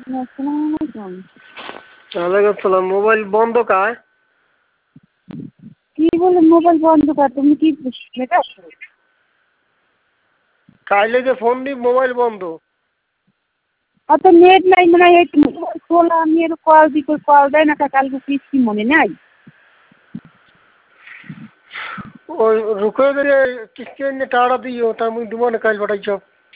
আসসালামাইকুম। ওয়ালাইকুম আসসালাম। মোবাইল বন্ধ কায়? কি বলে মোবাইল বন্ধ কর? তুমি কি সেটা কাইলে যে ফোন দি মোবাইল বন্ধ। অত নেট নাই মানে এই মোবাইল খোলা আমি এর কল দিই কল দেয় না কালকে কিস্তি মনে নাই। ওই রুকে গেলে কিস্তি এনে টাকাটা দিও তা মুই দুমানে কাইল পাঠাই সব।